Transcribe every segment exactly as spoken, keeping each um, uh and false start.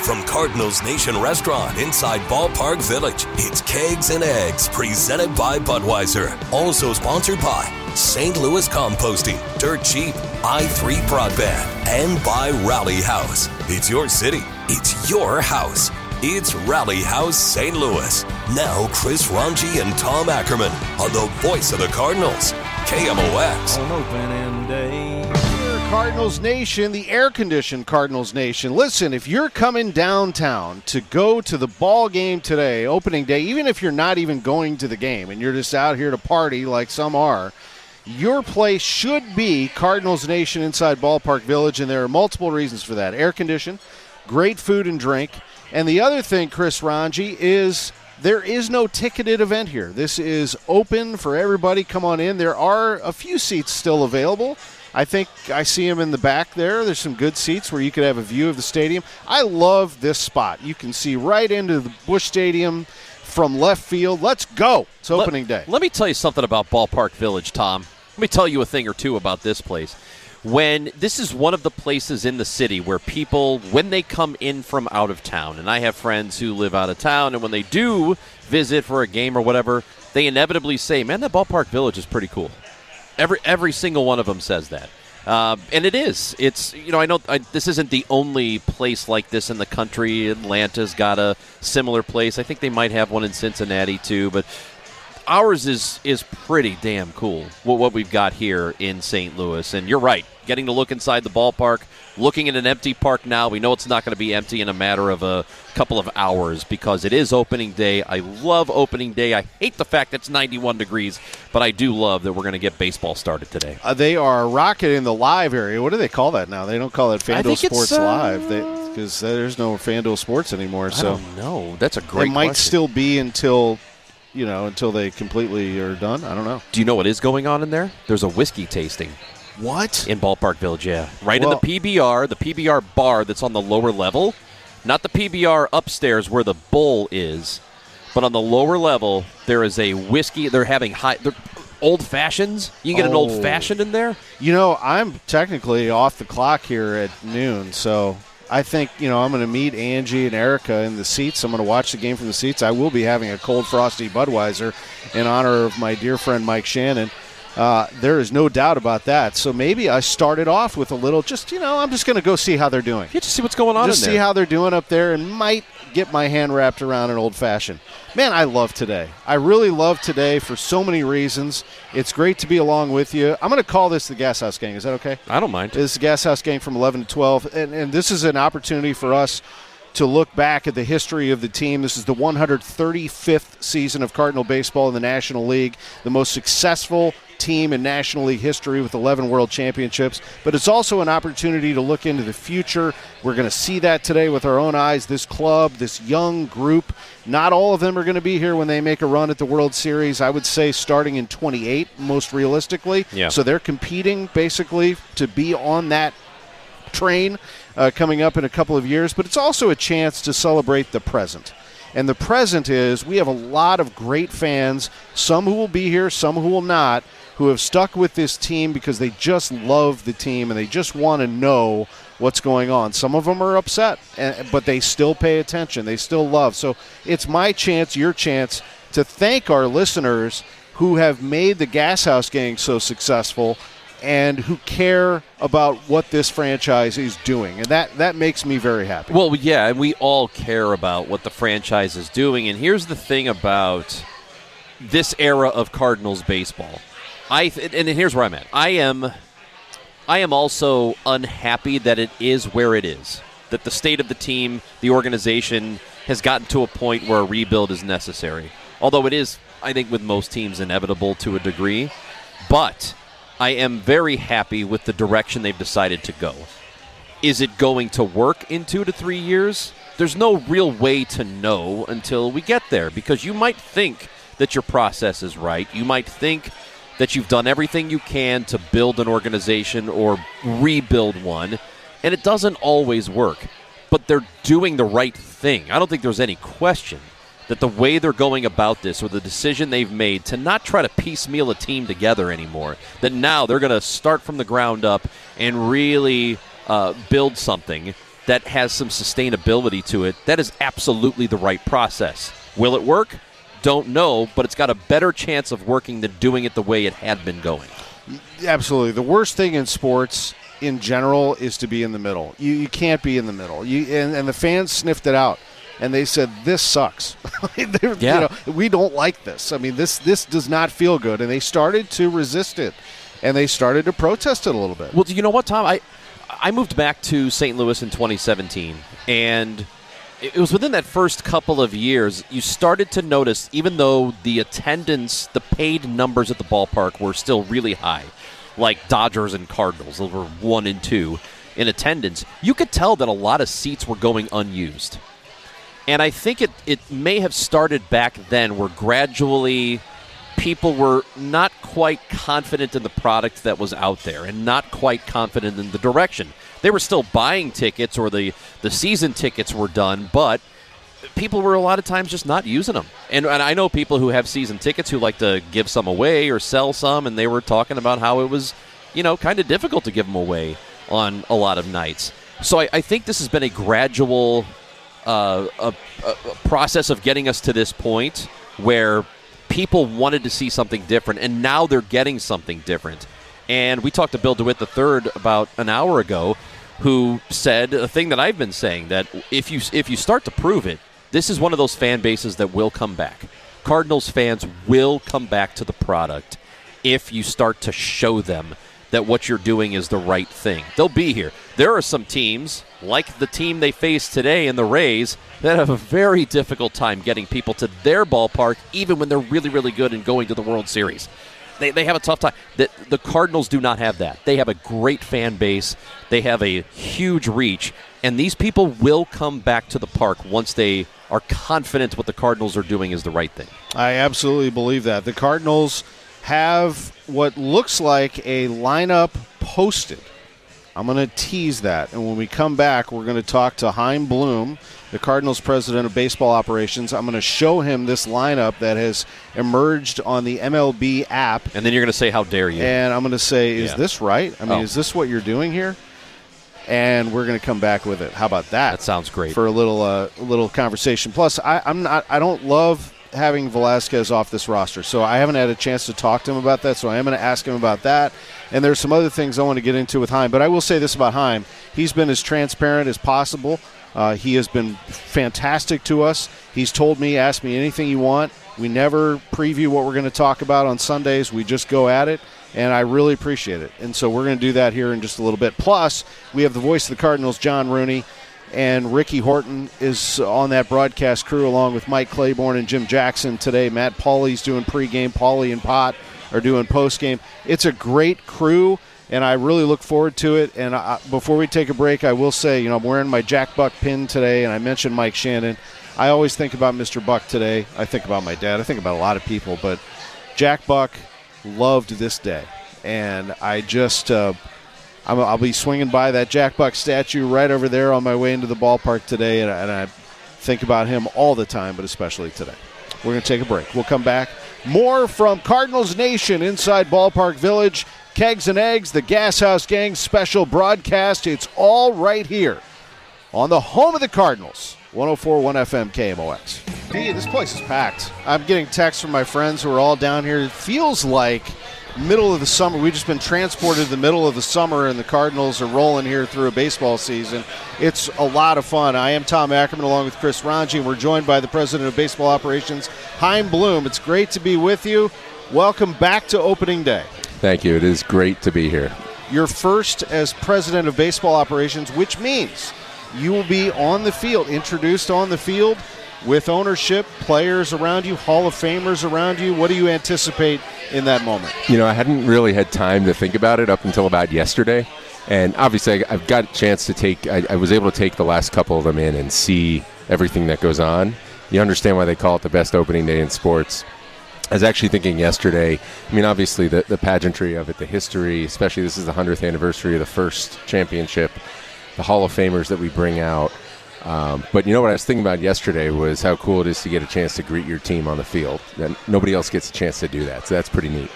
From Cardinals Nation Restaurant inside Ballpark Village, it's Kegs and Eggs, presented by Budweiser. Also sponsored by Saint Louis Composting, Dirt Cheap, I three Broadband, and by Rally House. It's your city. It's your house. It's Rally House Saint Louis. Now Chris Ranji and Tom Ackerman on the voice of the Cardinals, K M O X. On opening day. Cardinals Nation, the air-conditioned Cardinals Nation. Listen, if you're coming downtown to go to the ball game today, opening day, even if you're not even going to the game and you're just out here to party like some are, your place should be Cardinals Nation inside Ballpark Village, and there are multiple reasons for that. Air-conditioned, great food and drink, and the other thing, Chris Ranji, is there is no ticketed event here. This is open for everybody. Come on in. There are a few seats still available. I think I see them in the back there. There's some good seats where you could have a view of the stadium. I love this spot. You can see right into the Busch Stadium from left field. Let's go. It's opening let, day. Let me tell you something about Ballpark Village, Tom. Let me tell you a thing or two about this place. When this is one of the places in the city where people, when they come in from out of town, and I have friends who live out of town, and when they do visit for a game or whatever, they inevitably say, man, that Ballpark Village is pretty cool. Every every single one of them says that. Uh, and it is. It's, you know, I know I, this isn't the only place like this in the country. Atlanta's got a similar place. I think they might have one in Cincinnati too, but ours is is pretty damn cool, what, what we've got here in Saint Louis. And you're right, getting to look inside the ballpark, looking at an empty park now. We know it's not going to be empty in a matter of a couple of hours because it is opening day. I love opening day. I hate the fact that it's ninety-one degrees, but I do love that we're going to get baseball started today. Uh, they are rocketing the live area. What do they call that now? They don't call it FanDuel Sports uh, Live because there's no FanDuel Sports anymore. So I don't know. That's a great It might question. still be until, you know, until they completely are done. I don't know. Do you know what is going on in there? There's a whiskey tasting. What? In Ballpark Village, yeah. Right well, in the P B R, the P B R bar that's on the lower level. Not the P B R upstairs where the bowl is, but on the lower level, there is a whiskey. They're having high they're old fashions. You can get oh. an old fashioned in there. You know, I'm technically off the clock here at noon, so I think, you know, I'm going to meet Angie and Erica in the seats. I'm going to watch the game from the seats. I will be having a cold, frosty Budweiser in honor of my dear friend Mike Shannon. Uh, there is no doubt about that. So maybe I started off with a little, just, you know, I'm just going to go see how they're doing. Yeah, just see what's going on just in there. see how they're doing up there and might get my hand wrapped around an old-fashioned. Man, I love today. I really love today for so many reasons. It's great to be along with you. I'm going to call this the Gas House Gang. Is that okay? I don't mind. This is the Gas House Gang from eleven to twelve, and, and this is an opportunity for us to look back at the history of the team. This is the one hundred thirty-fifth season of Cardinal baseball in the National League, the most successful team in National League history with eleven World Championships. But it's also an opportunity to look into the future. We're going to see that today with our own eyes. This club, this young group, not all of them are going to be here when they make a run at the World Series. I would say starting in twenty-eight, most realistically. Yeah. So they're competing basically to be on that train uh, coming up in a couple of years. But it's also a chance to celebrate the present. And the present is we have a lot of great fans, some who will be here, some who will not, who have stuck with this team because they just love the team and they just want to know what's going on. Some of them are upset, but they still pay attention. They still love. So it's my chance, your chance, to thank our listeners who have made the Gas House Gang so successful and who care about what this franchise is doing. And that, that makes me very happy. Well, yeah, and we all care about what the franchise is doing. And here's the thing about this era of Cardinals baseball. I th- and here's where I'm at. I am I am also unhappy that it is where it is. That the state of the team, the organization, has gotten to a point where a rebuild is necessary. Although it is, I think, with most teams, inevitable to a degree. But I am very happy with the direction they've decided to go. Is it going to work in two to three years? There's no real way to know until we get there, because you might think that your process is right. You might think that you've done everything you can to build an organization or rebuild one, and it doesn't always work. But they're doing the right thing. I don't think there's any question that the way they're going about this, or the decision they've made to not try to piecemeal a team together anymore, that now they're going to start from the ground up and really uh, build something, that has some sustainability to it, that is absolutely the right process. Will it work? Don't know, but it's got a better chance of working than doing it the way it had been going. Absolutely. The worst thing in sports in general is to be in the middle. You you can't be in the middle. You and, and the fans sniffed it out, and they said, this sucks. yeah. You know, we don't like this. I mean, this this does not feel good, and they started to resist it, and they started to protest it a little bit. Well, you know what, Tom? I I moved back to Saint Louis in twenty seventeen, and it was within that first couple of years you started to notice, even though the attendance, the paid numbers at the ballpark were still really high, like Dodgers and Cardinals, those were one and two in attendance, you could tell that a lot of seats were going unused. And I think it, it may have started back then where gradually people were not quite confident in the product that was out there and not quite confident in the direction. They were still buying tickets, or the, the season tickets were done, but people were a lot of times just not using them. And, and I know people who have season tickets who like to give some away or sell some, and they were talking about how it was, you know, kind of difficult to give them away on a lot of nights. So I, I think this has been a gradual uh, a, a process of getting us to this point where people wanted to see something different, and now they're getting something different. And we talked to Bill DeWitt the third about an hour ago, who said a thing that I've been saying, that if you if you start to prove it, this is one of those fan bases that will come back. Cardinals fans will come back to the product if you start to show them that what you're doing is the right thing. They'll be here. There are some teams, like the team they face today in the Rays, that have a very difficult time getting people to their ballpark, even when they're really, really good and going to the World Series. They they have a tough time. The, the Cardinals do not have that. They have a great fan base. They have a huge reach. And these people will come back to the park once they are confident what the Cardinals are doing is the right thing. I absolutely believe that. The Cardinals have what looks like a lineup posted. I'm going to tease that. And when we come back, we're going to talk to Chaim Bloom, the Cardinals president of baseball operations. I'm going to show him this lineup that has emerged on the M L B app. And then you're going to say, how dare you? And I'm going to say, is yeah. this right? I mean, oh. is this what you're doing here? And we're going to come back with it. How about that? That sounds great. For a little uh, little conversation. Plus, I, I'm not. I don't love having Velasquez off this roster, so I haven't had a chance to talk to him about that, so I am going to ask him about that. And there's some other things I want to get into with Chaim, but I will say this about Chaim. He's been as transparent as possible. Uh, he has been fantastic to us. He's told me, ask me anything you want. We never preview what we're going to talk about on Sundays. We just go at it, and I really appreciate it. And so we're going to do that here in just a little bit. Plus, we have the voice of the Cardinals, John Rooney, and Ricky Horton is on that broadcast crew along with Mike Claiborne and Jim Jackson today. Matt Pauley's doing pregame. Paulie and Pot are doing postgame. It's a great crew, and I really look forward to it. And I, before we take a break, I will say, you know, I'm wearing my Jack Buck pin today, and I mentioned Mike Shannon. I always think about Mister Buck today. I think about my dad. I think about a lot of people, but Jack Buck loved this day. And I just uh, – I'll be swinging by that Jack Buck statue right over there on my way into the ballpark today, and I, and I think about him all the time, but especially today. We're going to take a break. We'll come back. More from Cardinals Nation inside Ballpark Village. Kegs and Eggs, the Gas House Gang special broadcast. It's all right here on the home of the Cardinals, one oh four point one F M K M O X. Hey, this place is packed. I'm getting texts from my friends who are all down here. It feels like middle of the summer. We've just been transported to the middle of the summer, and the Cardinals are rolling here through a baseball season. It's a lot of fun. I am Tom Ackerman along with Chris Ranji, and we're joined by the president of baseball operations, Chaim Bloom. It's great to be with you. Welcome back to opening day. Thank you. It is great to be here. Your first as president of baseball operations, which means you will be on the field, introduced on the field with ownership, players around you, Hall of Famers around you. What do you anticipate in that moment? You know, I hadn't really had time to think about it up until about yesterday. And obviously, I've got a chance to take, I, I was able to take the last couple of them in and see everything that goes on. You understand why they call it the best opening day in sports. I was actually thinking yesterday, I mean, obviously, the, the pageantry of it, the history, especially this is the hundredth anniversary of the first championship, the Hall of Famers that we bring out. Um, but you know what I was thinking about yesterday was how cool it is to get a chance to greet your team on the field. And nobody else gets a chance to do that, so that's pretty neat.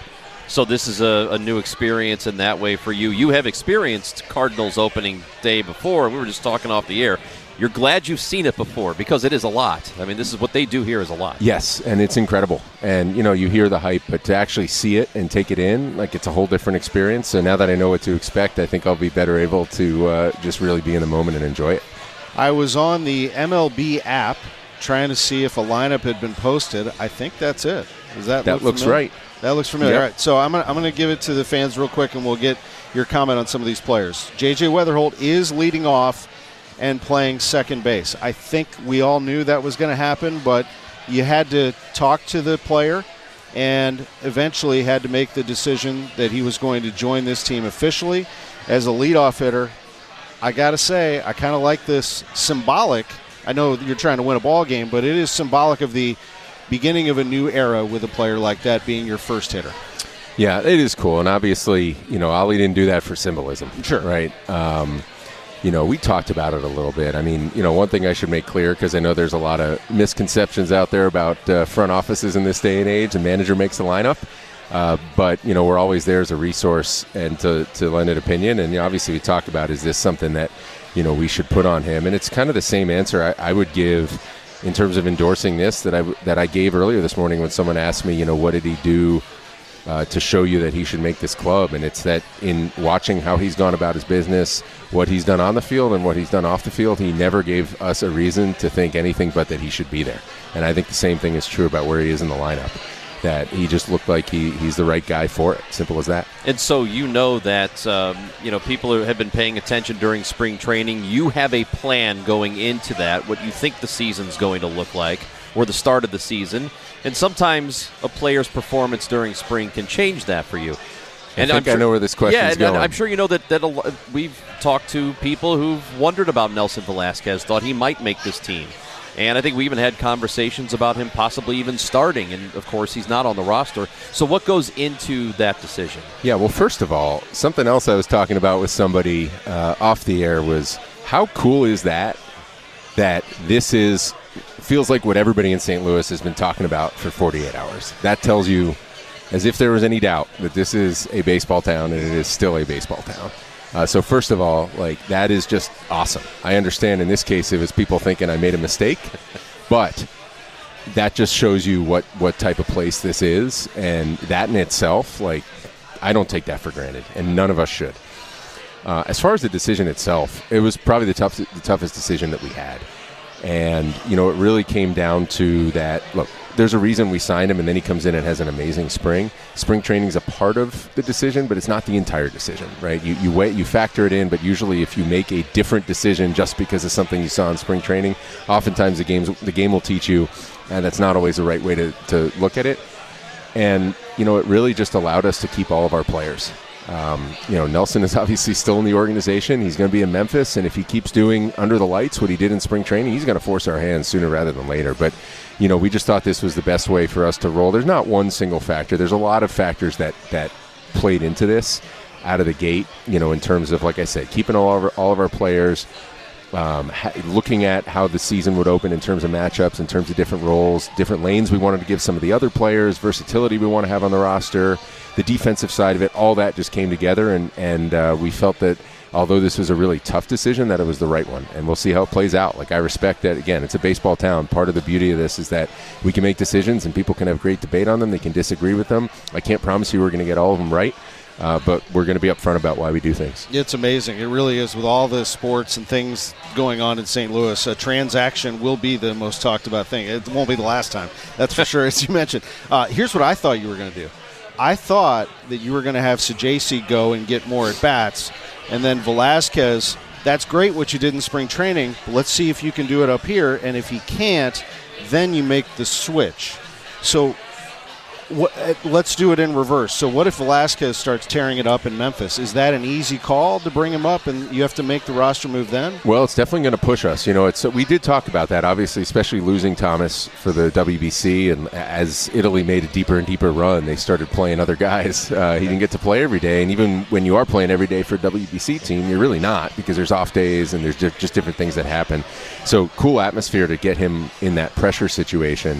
So this is a, a new experience in that way for you. You have experienced Cardinals opening day before. We were just talking off the air. You're glad you've seen it before because it is a lot. I mean, this is what they do here is a lot. Yes, and it's incredible. And, you know, you hear the hype, but to actually see it and take it in, like, it's a whole different experience. So now that I know what to expect, I think I'll be better able to uh, just really be in the moment and enjoy it. I was on the M L B app trying to see if a lineup had been posted. I think that's it. Does that, that look looks familiar? right. That looks familiar. Yep. All right, so I'm gonna, I'm going to give it to the fans real quick, and we'll get your comment on some of these players. J J Weatherholt is leading off and playing second base. I think we all knew that was going to happen, but you had to talk to the player and eventually had to make the decision that he was going to join this team officially as a leadoff hitter. I got to say, I kind of like this symbolic. I know you're trying to win a ball game, but it is symbolic of the beginning of a new era with a player like that being your first hitter. Yeah, it is cool. And obviously, you know, Ollie didn't do that for symbolism. Sure. Right? Um, you know, we talked about it a little bit. I mean, you know, one thing I should make clear, because I know there's a lot of misconceptions out there about uh, front offices in this day and age, and manager makes the lineup. Uh, but, you know, we're always there as a resource and to, to lend an opinion. And you know, obviously we talked about, is this something that, you know, we should put on him? And it's kind of the same answer I, I would give in terms of endorsing this that I, that I gave earlier this morning when someone asked me, you know, what did he do uh, to show you that he should make this club? And it's that in watching how he's gone about his business, what he's done on the field and what he's done off the field, he never gave us a reason to think anything but that he should be there. And I think the same thing is true about where he is in the lineup, that he just looked like he, he's the right guy for it. Simple as that. And so you know that, um, you know, people who have been paying attention during spring training, you have a plan going into that, what you think the season's going to look like, or the start of the season. And sometimes a player's performance during spring can change that for you. And I think I'm I sure, know where this question's yeah, and going. I'm sure you know that, that a lo- we've talked to people who've wondered about Nelson Velasquez, thought he might make this team. And I think we even had conversations about him possibly even starting. And, of course, he's not on the roster. So what goes into that decision? Yeah, well, first of all, something else I was talking about with somebody uh, off the air was how cool is that, that this is feels like what everybody in Saint Louis has been talking about for forty-eight hours. That tells you, as if there was any doubt, that this is a baseball town and it is still a baseball town. Uh, so first of all, like, that is just awesome. I understand in this case it was people thinking I made a mistake, but that just shows you what, what type of place this is, and that in itself, like, I don't take that for granted, and none of us should. Uh, as far as the decision itself, it was probably the, tough, the toughest decision that we had. And, you know, it really came down to that, look, there's a reason we signed him, and then he comes in and has an amazing spring. Spring training is a part of the decision, but it's not the entire decision, right? You you wait, you factor it in, but usually if you make a different decision just because of something you saw in spring training, oftentimes the games the game will teach you, and that's not always the right way to, to look at it. And, you know, it really just allowed us to keep all of our players. Um, you know, Nelson is obviously still in the organization. He's going to be in Memphis, and if he keeps doing under the lights what he did in spring training, he's going to force our hands sooner rather than later. But, you know, we just thought this was the best way for us to roll. There's not one single factor. There's a lot of factors that, that played into this out of the gate, you know, in terms of, like I said, keeping all of our, all of our players, um, ha- looking at how the season would open in terms of matchups, in terms of different roles, different lanes we wanted to give some of the other players, versatility we want to have on the roster, the defensive side of it, all that just came together, and, and uh, we felt that although this was a really tough decision, that it was the right one. And we'll see how it plays out. Like, I respect that, again, it's a baseball town. Part of the beauty of this is that we can make decisions and people can have great debate on them. They can disagree with them. I can't promise you we're going to get all of them right, uh, but we're going to be upfront about why we do things. It's amazing. It really is. With all the sports and things going on in Saint Louis, a transaction will be the most talked about thing. It won't be the last time. That's for sure, as you mentioned. Uh, here's what I thought you were going to do. I thought that you were going to have Sajaci go and get more at-bats, and then Velasquez, that's great what you did in spring training, but let's see if you can do it up here, and if he can't, then you make the switch. So what, let's do it in reverse. So what if Velasquez starts tearing it up in Memphis? Is that an easy call to bring him up, and you have to make the roster move then? Well, it's definitely going to push us. You know, it's we did talk about that, obviously, especially losing Thomas for the W B C, and as Italy made a deeper and deeper run, they started playing other guys. Uh, he didn't get to play every day, and even when you are playing every day for a W B C team, you're really not, because there's off days and there's just different things that happen. So cool atmosphere to get him in that pressure situation.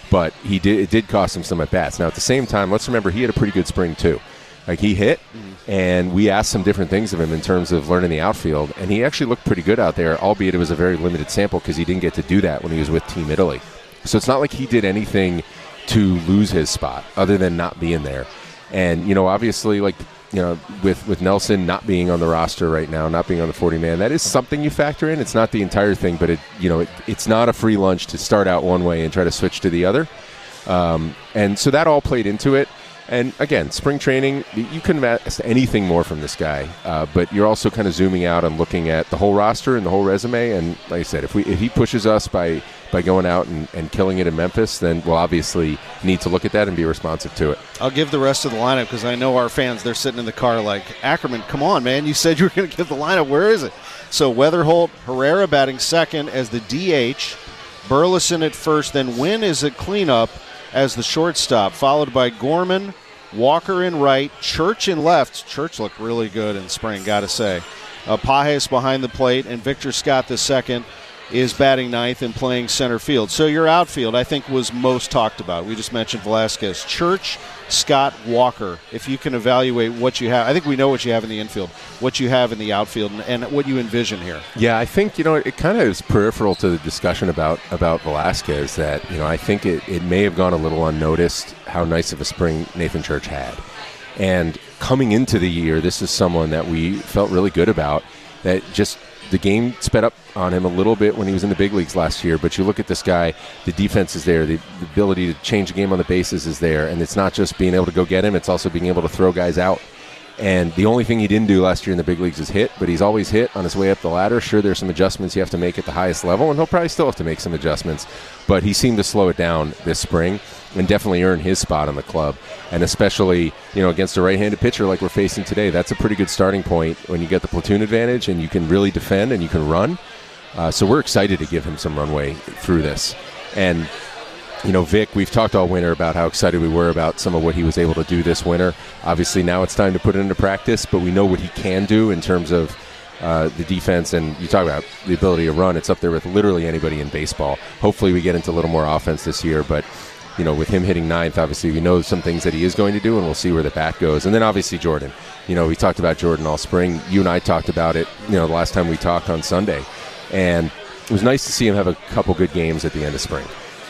but he did it did cost him some at bats. Now at the same time, let's remember he had a pretty good spring too. Like he hit, mm-hmm. and we asked some different things of him in terms of learning the outfield, and he actually looked pretty good out there, albeit it was a very limited sample because he didn't get to do that when he was with Team Italy. So it's not like he did anything to lose his spot other than not being there. And, you know, obviously, like, you know, with, with Nelson not being on the roster right now, not being on the forty-man, that is something you factor in. It's not the entire thing, but, it you know, it, it's not a free lunch to start out one way and try to switch to the other. Um, and so that all played into it. And, again, spring training, you couldn't ask anything more from this guy. Uh, but you're also kind of zooming out and looking at the whole roster and the whole resume. And, like I said, if we if he pushes us by, by going out and, and killing it in Memphis, then we'll obviously need to look at that and be responsive to it. I'll give the rest of the lineup because I know our fans, they're sitting in the car like, Ackerman, come on, man. You said you were going to give the lineup. Where is it? So Weatherholt, Herrera batting second as the D H, Burleson at first, then Wynn is at cleanup as the shortstop, followed by Gorman, Walker in right, Church in left. Church looked really good in spring, got to say. Uh, Pajes behind the plate, and Victor Scott the second is batting ninth and playing center field. So your outfield, I think, was most talked about. We just mentioned Velasquez. Church, Scott, Walker. If you can evaluate what you have, I think we know what you have in the infield, what you have in the outfield, and, and what you envision here. Yeah, I think, you know, it kind of is peripheral to the discussion about, about Velasquez that, you know, I think it, it may have gone a little unnoticed how nice of a spring Nathan Church had. And coming into the year, this is someone that we felt really good about, that just the game sped up on him a little bit when he was in the big leagues last year, but you look at this guy, the defense is there, the, the ability to change the game on the bases is there, and it's not just being able to go get him, it's also being able to throw guys out. And the only thing he didn't do last year in the big leagues is hit, but he's always hit on his way up the ladder. Sure, there's some adjustments you have to make at the highest level, and he'll probably still have to make some adjustments, but he seemed to slow it down this spring and definitely earn his spot on the club. And especially, you know, against a right-handed pitcher like we're facing today, that's a pretty good starting point when you get the platoon advantage and you can really defend and you can run. Uh, so we're excited to give him some runway through this. And, you know, Vic, we've talked all winter about how excited we were about some of what he was able to do this winter. Obviously, now it's time to put it into practice, but we know what he can do in terms of uh, the defense. And you talk about the ability to run. It's up there with literally anybody in baseball. Hopefully we get into a little more offense this year, but you know, with him hitting ninth, obviously we know some things that he is going to do, and we'll see where the bat goes. And then obviously Jordan. You know, we talked about Jordan all spring. You and I talked about it, you know, the last time we talked on Sunday. And it was nice to see him have a couple good games at the end of spring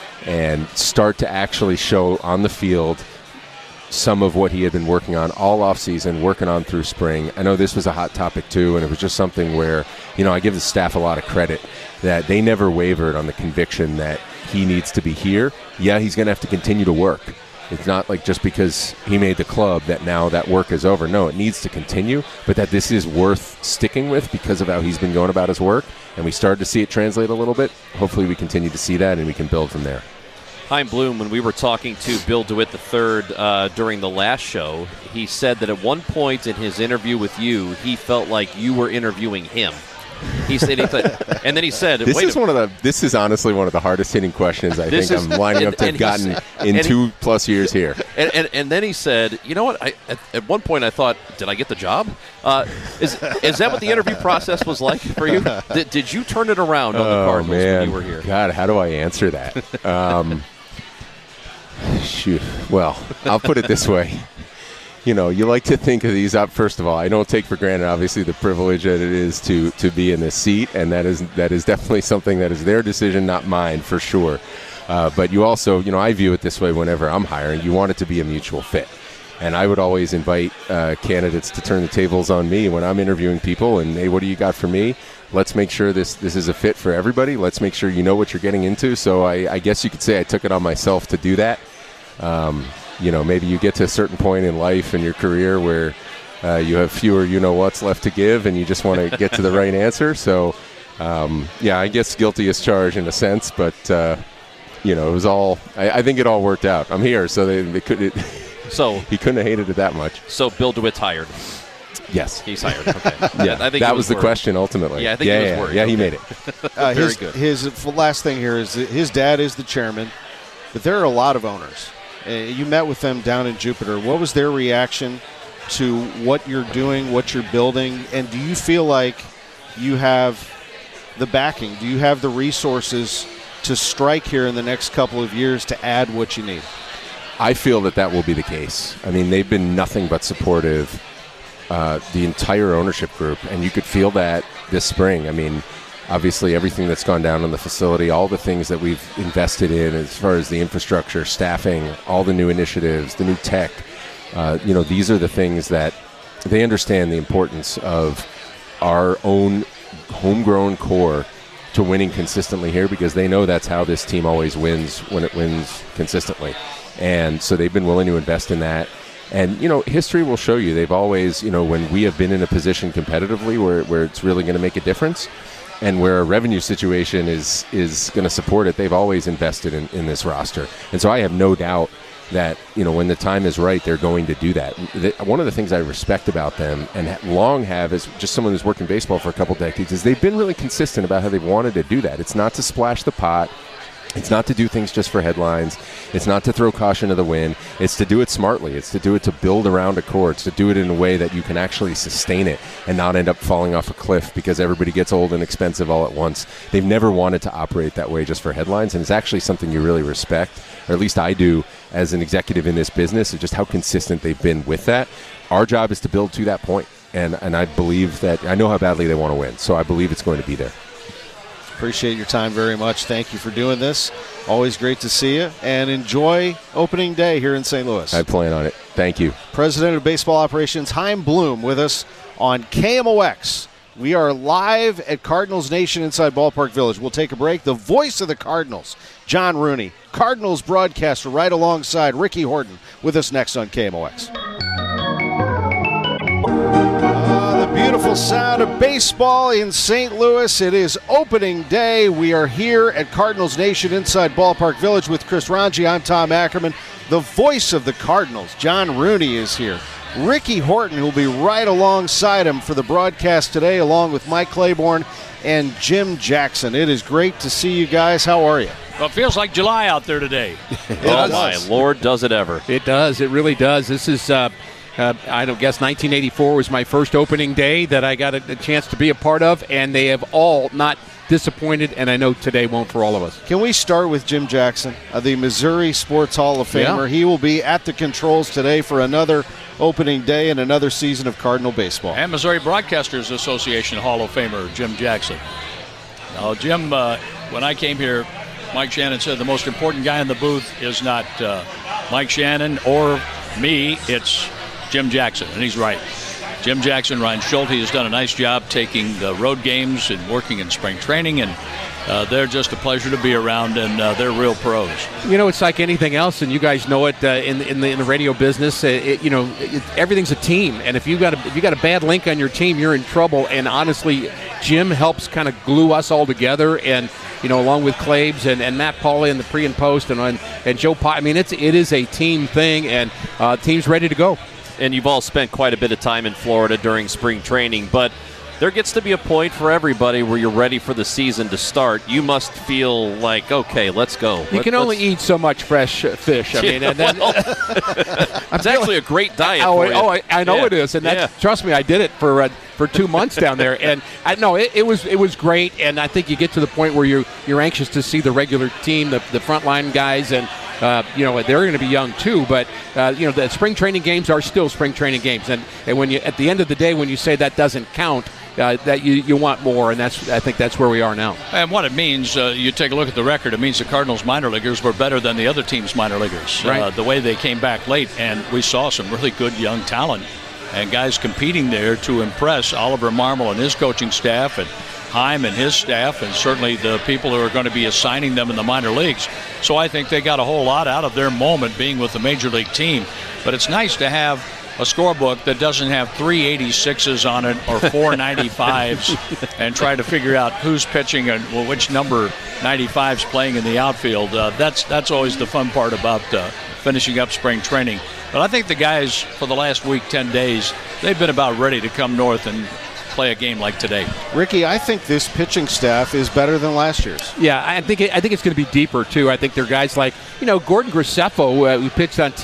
and start to actually show on the field some of what he had been working on all offseason, working on through spring. I know this was a hot topic too, and it was just something where, you know, I give the staff a lot of credit that they never wavered on the conviction that he needs to be here. Yeah, he's going to have to continue to work. It's not like just because he made the club that now that work is over. No, it needs to continue, but that this is worth sticking with because of how he's been going about his work, and we started to see it translate a little bit. Hopefully we continue to see that and we can build from there. Chaim Bloom, when we were talking to Bill DeWitt the third uh, during the last show, he said that at one point in his interview with you, he felt like you were interviewing him. He said, he said, and then he said, "This Wait is a, one of the. This is honestly one of the hardest hitting questions I think is, I'm lining and, up to have gotten said, in two he, plus years here." And, and and then he said, "You know what? I, at, at one point I thought, did I get the job? Uh, is is that what the interview process was like for you? Did, did you turn it around on the oh, Cardinals man. when you were here? God, how do I answer that? um, shoot. Well, I'll put it this way. You know, you like to think of these up. First of all, I don't take for granted, obviously, the privilege that it is to to be in this seat, and that is that is definitely something that is their decision, not mine, for sure. Uh, but you also, you know, I view it this way whenever I'm hiring. You want it to be a mutual fit. And I would always invite uh, candidates to turn the tables on me when I'm interviewing people and, hey, what do you got for me? Let's make sure this, this is a fit for everybody. Let's make sure you know what you're getting into. So I, I guess you could say I took it on myself to do that. Um You know, maybe you get to a certain point in life and your career where uh, you have fewer you-know-whats left to give and you just want to get to the right answer. So, um, yeah, I guess guilty as charged in a sense, but, uh, you know, it was all – I think it all worked out. I'm here, so they, they couldn't – So he couldn't have hated it that much. So Bill DeWitt's hired. Yes. He's hired. Okay. Yeah, I think that was, was the worried. question ultimately. Yeah, I think yeah, he was yeah, worried. Yeah, okay. he made it. Uh, Very his, good. His last thing here is that his dad is the chairman, but there are a lot of owners. Uh, you met with them down in Jupiter. What was their reaction to what you're doing, what you're building, and do you feel like you have the backing? Do you have the resources to strike here in the next couple of years to add what you need? I feel that that will be the case. I mean, they've been nothing but supportive, uh, the entire ownership group, and you could feel that this spring. I mean, obviously everything that's gone down in the facility, all the things that we've invested in as far as the infrastructure, staffing, all the new initiatives, the new tech, uh, you know, these are the things that they understand the importance of our own homegrown core to winning consistently here, because they know that's how this team always wins, when it wins consistently. And so they've been willing to invest in that. And, you know, history will show you. They've always, you know, when we have been in a position competitively where, where it's really going to make a difference and where a revenue situation is is going to support it, they've always invested in, in this roster. And so I have no doubt that, you know, when the time is right, they're going to do that. The, one of the things I respect about them, and long have as just someone who's worked in baseball for a couple decades, is they've been really consistent about how they've wanted to do that. It's not to splash the pot. It's not to do things just for headlines. It's not to throw caution to the wind. It's to do it smartly. It's to do it to build around a core. It's to do it in a way that you can actually sustain it and not end up falling off a cliff because everybody gets old and expensive all at once. They've never wanted to operate that way just for headlines, and it's actually something you really respect, or at least I do as an executive in this business, is just how consistent they've been with that. Our job is to build to that point, and, and I believe that, I know how badly they want to win, so I believe it's going to be there. Appreciate your time very much. Thank you for doing this. Always great to see you. And enjoy opening day here in Saint Louis. I plan on it. Thank you. President of Baseball Operations, Chaim Bloom, with us on K M O X. We are live at Cardinals Nation inside Ballpark Village. We'll take a break. The voice of the Cardinals, John Rooney, Cardinals broadcaster, right alongside Ricky Horton, with us next on K M O X. Beautiful sound of baseball in Saint Louis. It is opening day. We are here at Cardinals Nation inside Ballpark Village with Chris Ranji. I'm Tom Ackerman. The voice of the Cardinals, John Rooney, is here. Ricky Horton, who will be right alongside him for the broadcast today, along with Mike Claiborne and Jim Jackson. It is great to see you guys. How are you? Well, it feels like July out there today. Oh, my Lord, does it ever. It does. It really does. This is... Uh, Uh, I don't guess nineteen eighty-four was my first opening day that I got a, a chance to be a part of, and they have all not disappointed, and I know today won't for all of us. Can we start with Jim Jackson, uh, the Missouri Sports Hall of Famer? Yeah. He will be at the controls today for another opening day and another season of Cardinal baseball. And Missouri Broadcasters Association Hall of Famer Jim Jackson. Now, Jim, uh, when I came here, Mike Shannon said the most important guy in the booth is not uh, Mike Shannon or me, it's Jim Jackson, and he's right. Jim Jackson, Ryan Schulte has done a nice job taking the road games and working in spring training, and uh, they're just a pleasure to be around, and uh, they're real pros. You know, it's like anything else, and you guys know it uh, in, in, the, in the radio business. It, it, you know, it, everything's a team, and if you got a, if you got a bad link on your team, you're in trouble. And honestly, Jim helps kind of glue us all together, and you know, along with Claibs and, and Matt Pauley in the pre and post, and and, and Joe Pye. I mean, it's it is a team thing, and uh, team's ready to go. And you've all spent quite a bit of time in Florida during spring training, but there gets to be a point for everybody where you're ready for the season to start. You must feel like, okay, let's go. You Let, can only eat so much fresh fish. I mean, yeah, and then, well, it's actually a great diet oh, for you. Oh, I, I know yeah. it is, and that's, yeah. trust me, I did it for uh, for two months down there, and I know it, it was it was great. And I think you get to the point where you're you're anxious to see the regular team, the the frontline guys, and. Uh, you know, they're going to be young too, but uh, you know, the spring training games are still spring training games, and, and when you at the end of the day, when you say that doesn't count, uh, that you, you want more, and that's I think that's where we are now. And what it means, uh, you take a look at the record. It means the Cardinals minor leaguers were better than the other team's minor leaguers. Right. Uh, the way they came back late, and we saw some really good young talent and guys competing there to impress Oliver Marmol and his coaching staff, and Chaim and his staff, and certainly the people who are going to be assigning them in the minor leagues. So I think they got a whole lot out of their moment being with the major league team. But it's nice to have a scorebook that doesn't have three eighty-sixes on it or four ninety-fives and try to figure out who's pitching and well, which number ninety-five's playing in the outfield. Uh, that's that's always the fun part about uh, finishing up spring training. But I think the guys for the last week, ten days, they've been about ready to come north and play a game like today. Ricky, I think this pitching staff is better than last year's. Yeah, I think it, I think it's going to be deeper too. I think there are guys like you know Gordon Graceffo, uh, who pitched on Team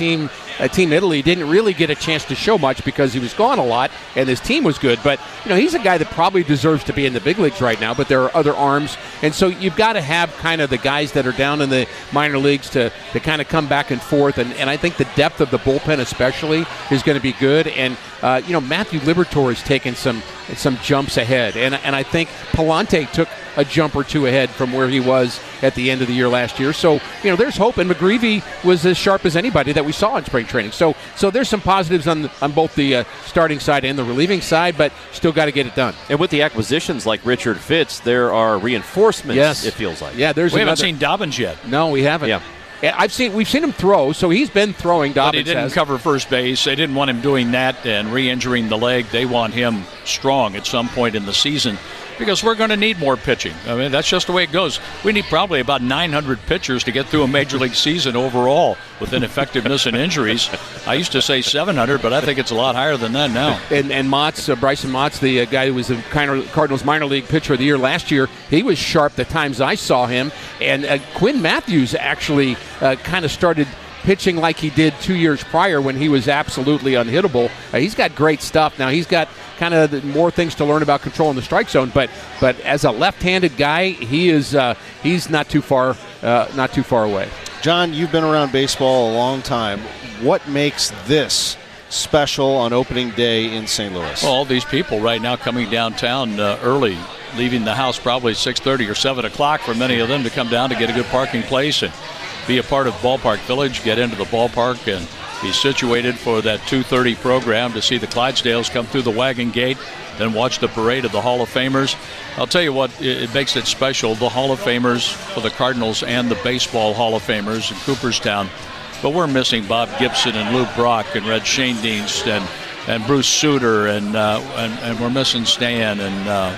uh, Team Italy didn't really get a chance to show much because he was gone a lot and his team was good. But, you know, he's a guy that probably deserves to be in the big leagues right now, but there are other arms. And so you've got to have kind of the guys that are down in the minor leagues to, to kind of come back and forth. And, and I think the depth of the bullpen especially is going to be good. And, uh, you know, Matthew Liberatore has taken some some jumps ahead. And, and I think Palante took a jump or two ahead from where he was at the end of the year last year. So, you know, there's hope. And McGreevy was as sharp as anybody that we saw in spring training. So so there's some positives on, on both the uh, starting side and the relieving side, but still got to get it done. And with the acquisitions like Richard Fitts, there are reinforcements, yes. it feels like. Yeah, there's we another. haven't seen Dobbins yet. No, we haven't. Yeah. I've seen we've seen him throw, so he's been throwing. Dobbins but he didn't has. cover first base. They didn't want him doing that and re-injuring the leg. They want him strong at some point in the season because we're going to need more pitching. I mean, that's just the way it goes. We need probably about nine hundred pitchers to get through a major league season overall with ineffectiveness and injuries. I used to say seven hundred, but I think it's a lot higher than that now. And, and Motts, uh, Bryson Motts, the uh, guy who was the Cardinals minor league pitcher of the year last year, he was sharp the times I saw him. And uh, Quinn Matthews actually uh, kind of started pitching like he did two years prior when he was absolutely unhittable. Uh, he's got great stuff. Now, he's got kind of more things to learn about controlling the strike zone, but but as a left-handed guy, he is uh, he's not too far uh, not too far away. John, you've been around baseball a long time. What makes this special on opening day in Saint Louis? Well, all these people right now coming downtown uh, early, leaving the house probably six thirty or seven o'clock for many of them to come down to get a good parking place and be a part of Ballpark Village, get into the ballpark and be situated for that two thirty program to see the Clydesdales come through the wagon gate, then watch the parade of the Hall of Famers. I'll tell you what, it makes it special, the Hall of Famers for the Cardinals and the Baseball Hall of Famers in Cooperstown. But we're missing Bob Gibson and Lou Brock and Red Schoendienst and, and Bruce Sutter, and, uh, and, and we're missing Stan. And uh,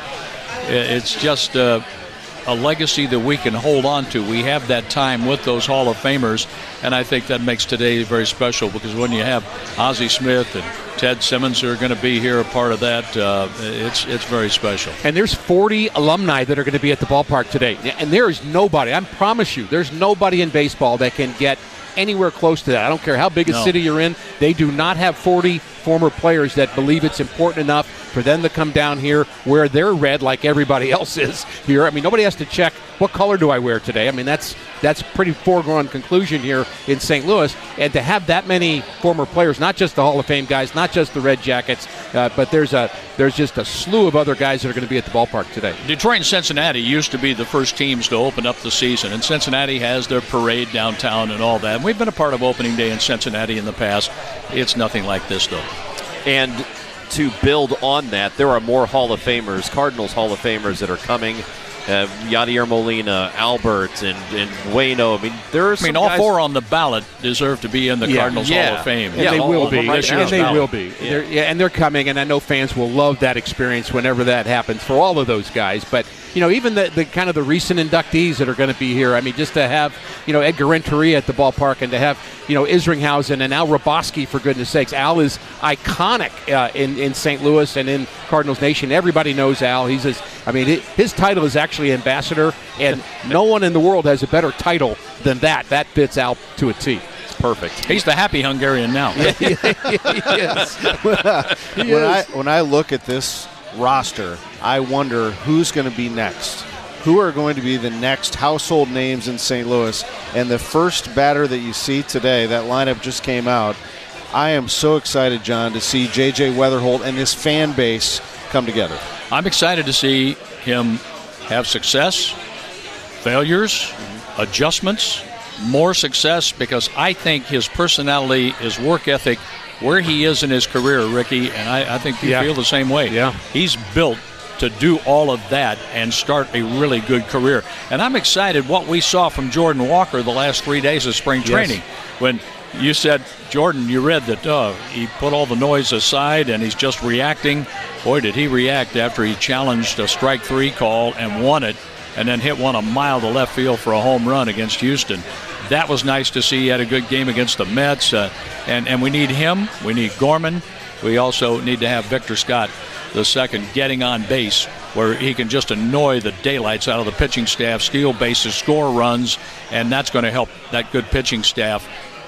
it's just uh, a legacy that we can hold on to. We have that time with those Hall of Famers, and I think that makes today very special because when you have Ozzie Smith and Ted Simmons who are going to be here, a part of that, uh, it's it's very special. And there's forty alumni that are going to be at the ballpark today. And there is nobody, I promise you, there's nobody in baseball that can get anywhere close to that. I don't care how big a No. city you're in. They do not have forty former players that believe it's important enough for them to come down here where they're red like everybody else is here. I mean, nobody has to check, what color do I wear today? I mean, that's that's a pretty foregone conclusion here in Saint Louis. And to have that many former players, not just the Hall of Fame guys, not just the Red Jackets, uh, but there's a there's just a slew of other guys that are going to be at the ballpark today. Detroit and Cincinnati used to be the first teams to open up the season, and Cincinnati has their parade downtown and all that. And we've been a part of opening day in Cincinnati in the past. It's nothing like this, though. And to build on that, there are more Hall of Famers, Cardinals Hall of Famers that are coming. Uh, Yadier Molina, Albert, and, and Waino. I mean, there are some I mean, all guys- four on the ballot deserve to be in the Yeah. Cardinals Yeah. Hall of Fame. And Yeah, they all will of them be. right this And year's they ballot. will be. Yeah. They're, yeah, and they're coming, and I know fans will love that experience whenever that happens for all of those guys. But, you know, even the, the kind of the recent inductees that are going to be here, I mean, just to have, you know, Edgar Renteria at the ballpark and to have, you know, Isringhausen and Al Roboski, for goodness sakes. Al is iconic uh, in, in Saint Louis and in Cardinals Nation. Everybody knows Al. He's his, I mean, his, his title is actually ambassador, and no one in the world has a better title than that. That fits Al to a T. perfect. He's the happy Hungarian now. Yes. He when is. I when I look at this roster, I wonder who's going to be next. Who are going to be the next household names in Saint Louis? And the first batter that you see today, that lineup just came out. I am so excited, John, to see J J Weatherholt and this fan base come together. I'm excited to see him have success, failures, adjustments, more success, because I think his personality, his work ethic, where he is in his career, Ricky, and I, I think you Yeah. feel the same way. Yeah. He's built to do all of that and start a really good career. And I'm excited what we saw from Jordan Walker the last three days of spring training. When you said, Jordan, you read that uh, he put all the noise aside and he's just reacting. Boy, did he react after he challenged a strike three call and won it, and then hit one a mile to left field for a home run against Houston. That was nice to see. He had a good game against the Mets. Uh, and, and we need him. We need Gorman. We also need to have Victor Scott the second getting on base, where he can just annoy the daylights out of the pitching staff, steal bases, score runs, and that's going to help that good pitching staff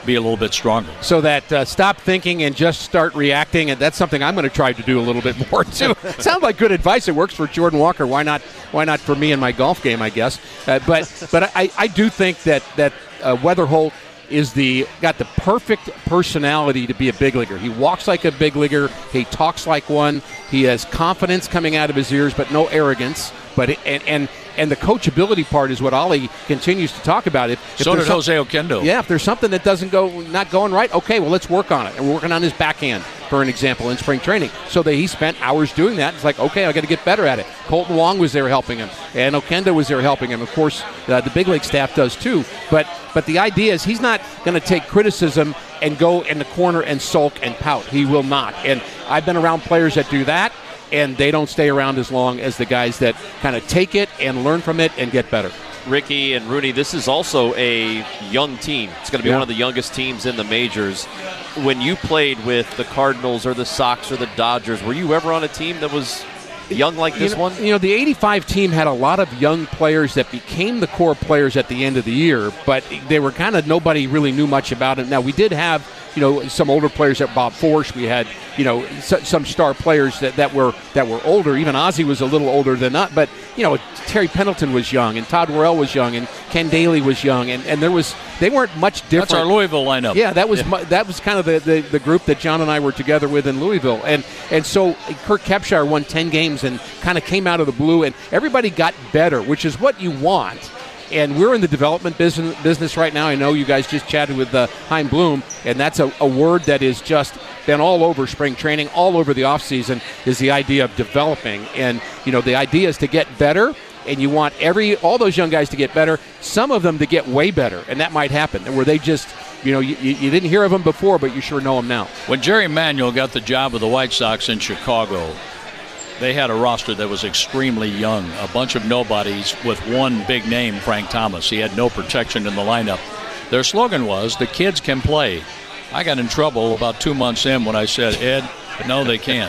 be a little bit stronger. So that uh, stop thinking and just start reacting, and that's something I'm going to try to do a little bit more too. Sounds like good advice. It works for Jordan Walker. Why not? Why not for me in my golf game? I guess. Uh, but but I, I do think that that uh, Weatherholt is the got the perfect personality to be a big leaguer. He walks like a big leaguer. He talks like one. He has confidence coming out of his ears, but no arrogance. But it, and and and the coachability part is what Ollie continues to talk about. If, if so did some, Jose Oquendo. Yeah, if there's something that doesn't go not going right, okay, well let's work on it. And we're working on his backhand, for an example, in spring training. So that he spent hours doing that. It's like, okay, I got to get better at it. Colton Wong was there helping him, and Oquendo was there helping him. Of course, uh, the big league staff does too. But but the idea is he's not going to take criticism and go in the corner and sulk and pout. He will not. And I've been around players that do that, and they don't stay around as long as the guys that kind of take it and learn from it and get better. Ricky and Rooney, this is also a young team. It's going to be yeah. one of the youngest teams in the majors. When you played with the Cardinals or the Sox or the Dodgers, were you ever on a team that was young like this you know, one? You know, the eighty-five team had a lot of young players that became the core players at the end of the year, but they were kind of, nobody really knew much about it. Now, we did have, you know, some older players at Bob Forsch. We had, you know, some star players that, that were that were older. Even Ozzie was a little older than us, but, you know, Terry Pendleton was young, and Todd Worrell was young, and Ken Daly was young, and, and there was, they weren't much different. That's our Louisville lineup. Yeah, that was yeah. mu- that was kind of the, the, the group that John and I were together with in Louisville. And and so Kirk Kepshire won ten games and kind of came out of the blue, and everybody got better, which is what you want. And we're in the development business business right now. I know you guys just chatted with uh, Chaim Bloom, and that's a, a word that is just been all over spring training, all over the offseason, is the idea of developing. And, you know, the idea is to get better, and you want every all those young guys to get better, some of them to get way better, and that might happen, where they just, you know, you, you didn't hear of them before, but you sure know them now. When Jerry Manuel got the job with the White Sox in Chicago, they had a roster that was extremely young, a bunch of nobodies with one big name, Frank Thomas. He had no protection in the lineup. Their slogan was, the kids can play. I got in trouble about two months in when I said, Ed, no, they can't.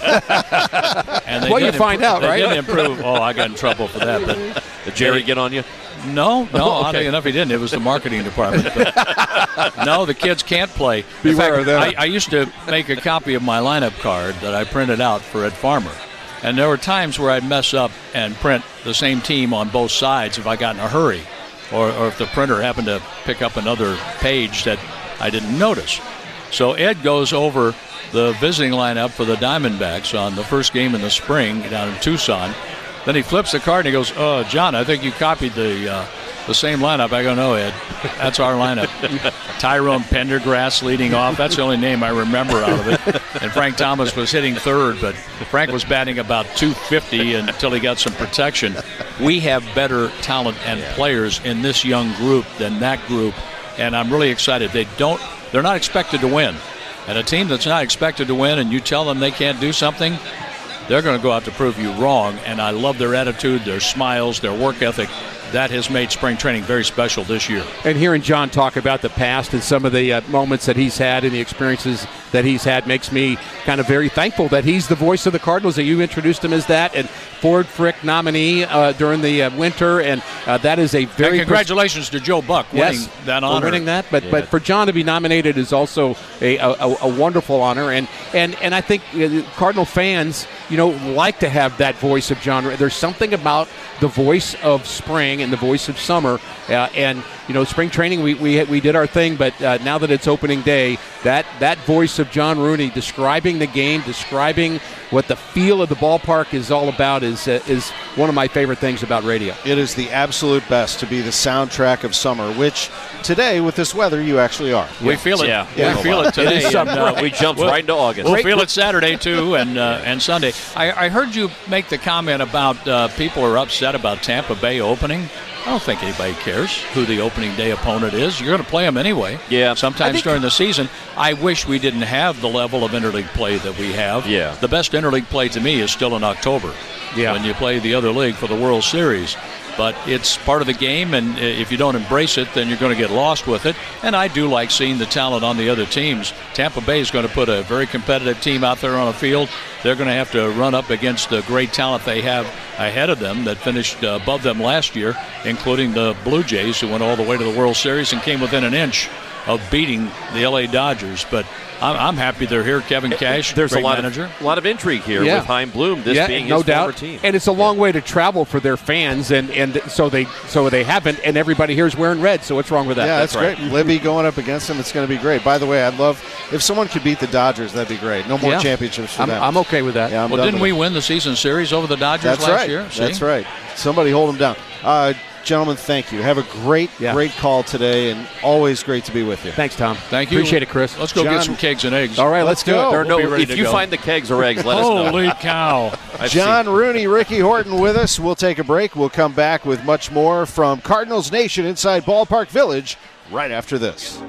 And they well, you didn't find impro- out, they right? Didn't improve. Oh, I got in trouble for that. But Did Jerry get on you? No, no, Oh, okay. oddly enough, he didn't. It was the marketing department. But no, the kids can't play. In Beware fact, of that. I, I used to make a copy of my lineup card that I printed out for Ed Farmer. And there were times where I'd mess up and print the same team on both sides if I got in a hurry, or, or if the printer happened to pick up another page that I didn't notice. So Ed goes over the visiting lineup for the Diamondbacks on the first game in the spring down in Tucson. Then he flips the card and he goes, oh, John, I think you copied the uh, the same lineup. I go, no, Ed, that's our lineup. Tyrone Pendergrass leading off. That's the only name I remember out of it. And Frank Thomas was hitting third, but Frank was batting about two fifty until he got some protection. We have better talent and players in this young group than that group, and I'm really excited. They don't, they're not expected to win. And a team that's not expected to win and you tell them they can't do something, they're going to go out to prove you wrong. And I love their attitude, their smiles, their work ethic. That has made spring training very special this year. And hearing John talk about the past and some of the uh, moments that he's had and the experiences that he's had makes me kind of very thankful that he's the voice of the Cardinals, that you introduced him as that, and Ford Frick nominee uh, during the uh, winter, and uh, that is a very... And congratulations pres- to Joe Buck winning yes, that honor. For winning that, but yeah. but for John to be nominated is also a, a, a wonderful honor, and, and, and I think uh, Cardinal fans, you know, like to have that voice of John. There's something about the voice of spring and the voice of summer, uh, and you know, spring training we we, we did our thing, but uh, now that it's opening day, that that voice of John Rooney describing the game, describing what the feel of the ballpark is all about is uh, is one of my favorite things about radio. It is the absolute best to be the soundtrack of summer, which today with this weather you actually are. We feel it. Yeah. We Yeah. feel it today. It is and, summer. uh, We jumped Well, right into August. We'll Great- feel it Saturday, too, and uh, and Sunday. I, I heard you make the comment about uh, people are upset about Tampa Bay opening. I don't think anybody cares who the opening day opponent is. You're going to play them anyway. Yeah. Sometimes I think- during the season. I wish we didn't have the level of interleague play that we have. Yeah. The best interleague play to me is still in October. Yeah. When you play the other league for the World Series. But it's part of the game, and if you don't embrace it, then you're going to get lost with it. And I do like seeing the talent on the other teams. Tampa Bay is going to put a very competitive team out there on the field. They're going to have to run up against the great talent they have ahead of them that finished uh, above them last year, including the Blue Jays, who went all the way to the World Series and came within an inch of beating the L A Dodgers. But I'm, I'm happy they're here. Kevin Cash, There's great a lot manager. of a lot of intrigue here Yeah. with Chaim Bloom. This yeah, being no his doubt. former team, And it's a long way to travel for their fans, and, and so they so they haven't, and everybody here is wearing red. So what's wrong with that? Yeah, that's, right. great. Libby going up against him, it's going to be great. By the way, I'd love if someone could beat the Dodgers. That'd be great. No more Yeah. championships for I'm, them. I'm okay with that. Yeah, I'm Well, done didn't with we it. win the season series over the Dodgers That's last right. year? See? That's right. Somebody hold them down. Uh, gentlemen, thank you. Have a great, Yeah. great call today, and always great to be with you. Thanks, Tom. Thank you. Appreciate it, Chris. Let's go John- get some kegs and eggs. All right, let's, Let's do go. it. There are We'll no, be ready if to you go. find the kegs or eggs, let us know. Holy cow. I've John seen- Rooney, Ricky Horton with us. We'll take a break. We'll come back with much more from Cardinals Nation inside Ballpark Village right after this.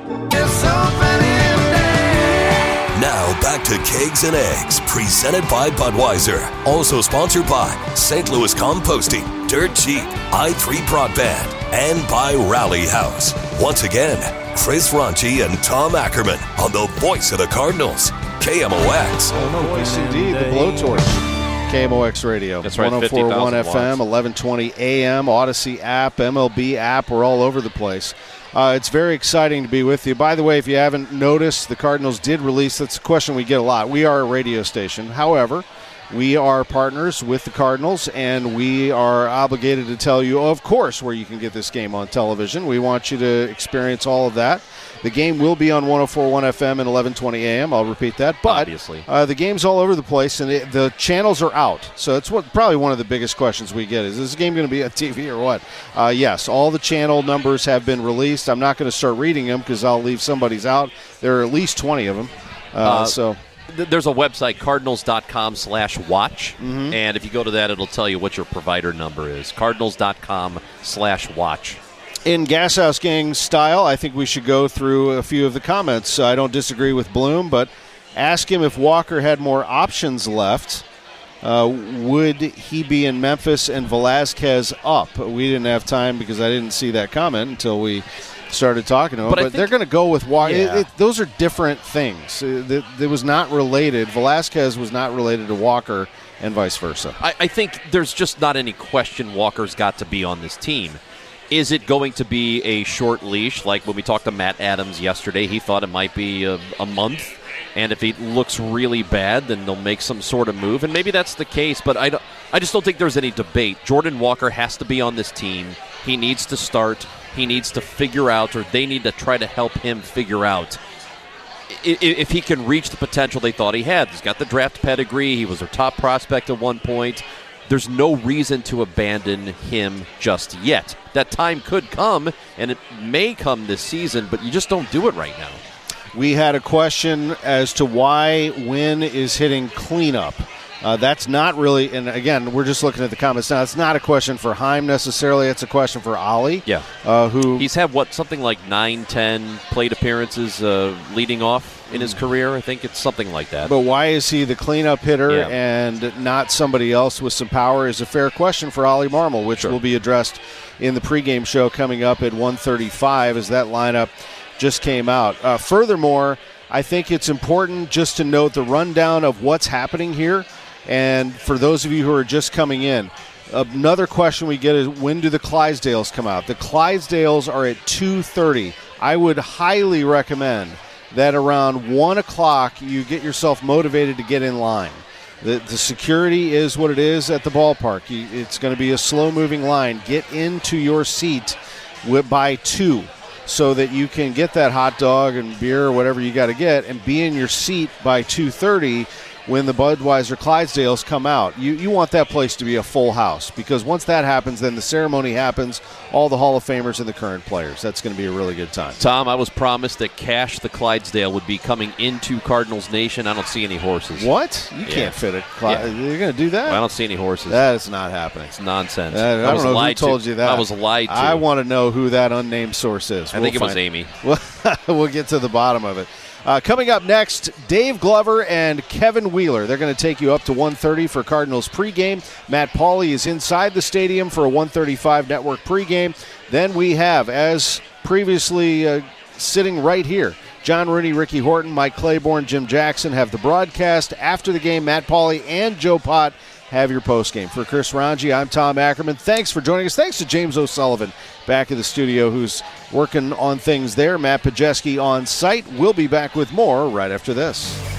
Now back to Kegs and Eggs, presented by Budweiser. Also sponsored by Saint Louis Composting, Dirt Cheap, I three Broadband, and by Rally House. Once again, Chris Ronchi and Tom Ackerman on the voice of the Cardinals, K M O X. Voice indeed, the blowtorch. K M O X Radio. That's right, one oh four point one fifty thousand F M, eleven twenty A M, Odyssey app, M L B app. We're all over the place. Uh, it's very exciting to be with you. By the way, if you haven't noticed, the Cardinals did release, that's a question we get a lot. We are a radio station. However, we are partners with the Cardinals, and we are obligated to tell you, of course, where you can get this game on television. We want you to experience all of that. The game will be on one oh four point one F M and eleven twenty A M. I'll repeat that. But Obviously. Uh, the game's all over the place, and it, the channels are out. So it's what probably one of the biggest questions we get is, is this game going to be on T V or what? Uh, yes, all the channel numbers have been released. I'm not going to start reading them because I'll leave somebody's out. There are at least twenty of them. Uh, Uh, so Th- There's a website, cardinals.com slash watch, Mm-hmm. and if you go to that, it'll tell you what your provider number is, cardinals.com slash watch. in Gas House Gang style, I think we should go through a few of the comments. I don't disagree with Bloom, but ask him if Walker had more options left. Uh, would he be in Memphis and Velazquez up? We didn't have time because I didn't see that comment until we started talking to him. But But, I think- they're going to go with Walker. Yeah. Those are different things. It, it, it was not related. Velazquez was not related to Walker and vice versa. I, I think there's just not any question Walker's got to be on this team. Is it going to be a short leash like when we talked to Matt Adams yesterday? He thought it might be a, a month. And if he looks really bad, then they'll make some sort of move. And maybe that's the case, but I, don't, I just don't think there's any debate. Jordan Walker has to be on this team. He needs to start. He needs to figure out, or they need to try to help him figure out if, if he can reach the potential they thought he had. He's got the draft pedigree. He was their top prospect at one point. There's no reason to abandon him just yet. That time could come, and it may come this season, but you just don't do it right now. We had a question as to why Wynn is hitting cleanup. Uh, that's not really, and again, we're just looking at the comments now. It's not a question for Chaim necessarily. It's a question for Ollie. Yeah. Uh, who He's had, what, something like nine, ten plate appearances uh, leading off in his career. I think it's something like that. But why is he the cleanup hitter Yeah. and not somebody else with some power is a fair question for Ollie Marmol, which Sure. will be addressed in the pregame show coming up at one thirty-five as that lineup just came out. Uh, furthermore, I think it's important just to note the rundown of what's happening here. And for those of you who are just coming in, another question we get is, when do the Clydesdales come out? The Clydesdales are at two thirty. I would highly recommend that around one o'clock you get yourself motivated to get in line. The, the security is what it is at the ballpark. You, it's going to be a slow-moving line. Get into your seat with, by two so that you can get that hot dog and beer or whatever you got to get and be in your seat by two thirty when the Budweiser Clydesdales come out. You you want that place to be a full house because once that happens, then the ceremony happens, all the Hall of Famers and the current players. That's going to be a really good time. Tom, I was promised that Cash the Clydesdale would be coming into Cardinals Nation. I don't see any horses. What? You Yeah. can't fit it. Cly- Yeah. You're going to do that? I don't see any horses. That is not happening. It's nonsense. Uh, I, I was don't know who lied told to. you that. I was lied to. I want to know who that unnamed source is. I think it was find- Amy. We'll, we'll get to the bottom of it. Uh, coming up next, Dave Glover and Kevin Wheeler. They're going to take you up to one thirty for Cardinals pregame. Matt Pauley is inside the stadium for a one thirty-five network pregame. Then we have, as previously uh, sitting right here, John Rooney, Ricky Horton, Mike Claiborne, Jim Jackson have the broadcast. After the game, Matt Pauley and Joe Pott have your postgame. For Chris Ranji, I'm Tom Ackerman. Thanks for joining us. Thanks to James O'Sullivan back in the studio who's working on things there. Matt Pajeski on site. We'll be back with more right after this.